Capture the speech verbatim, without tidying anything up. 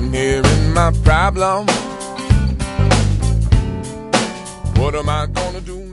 hearing my problem. What am I gonna do